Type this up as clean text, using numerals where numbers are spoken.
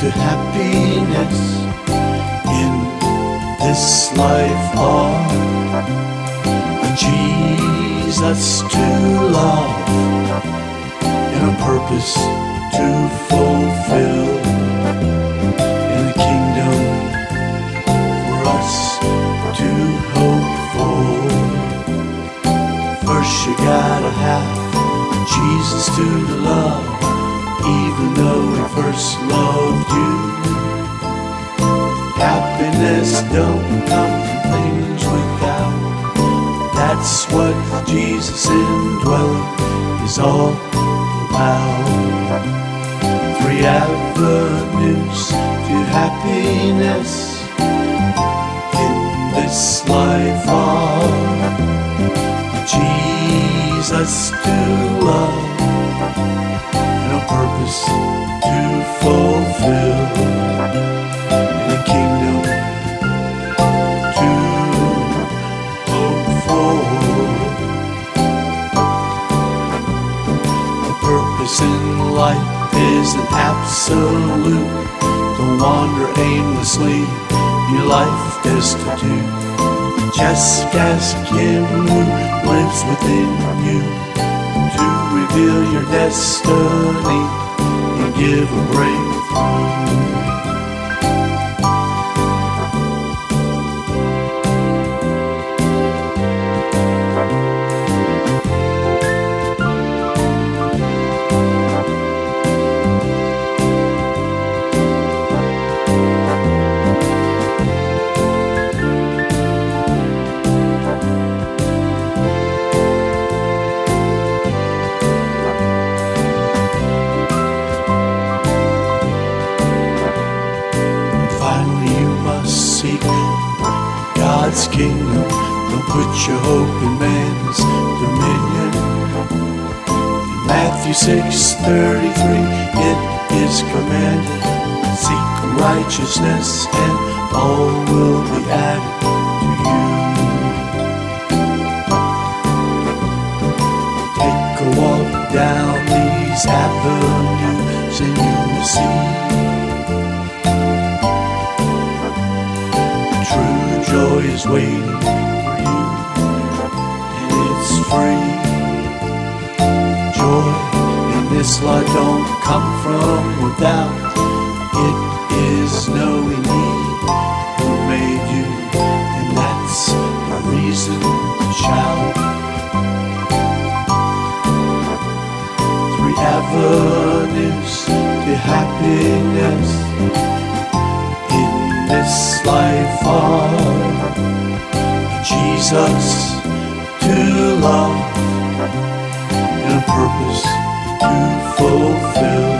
to happiness in this life are a Jesus to love and a purpose to fulfill in the kingdom for us to hope for. First you gotta have Jesus to love, even though he first loved you. Happiness don't come from things without. That's what Jesus indwelling is all about. 3 avenues to happiness in this life are Jesus to love and a purpose to fulfill in the kingdom to hope for. A purpose in life is an absolute. Don't wander aimlessly, your life destitute. Just ask him who lives within you to reveal your destiny and give a breakthrough. Seek God's kingdom. Don't put your hope in man's dominion. In Matthew 6:33, it is commanded, seek righteousness and all will be added to you. Take a walk down these avenues and you will see joy is waiting for you, and it's free. Joy in this life don't come from without. It is knowing He who made you, and that's a reason to shout. 3 avenues to happiness this life are Jesus to love and a purpose to fulfill.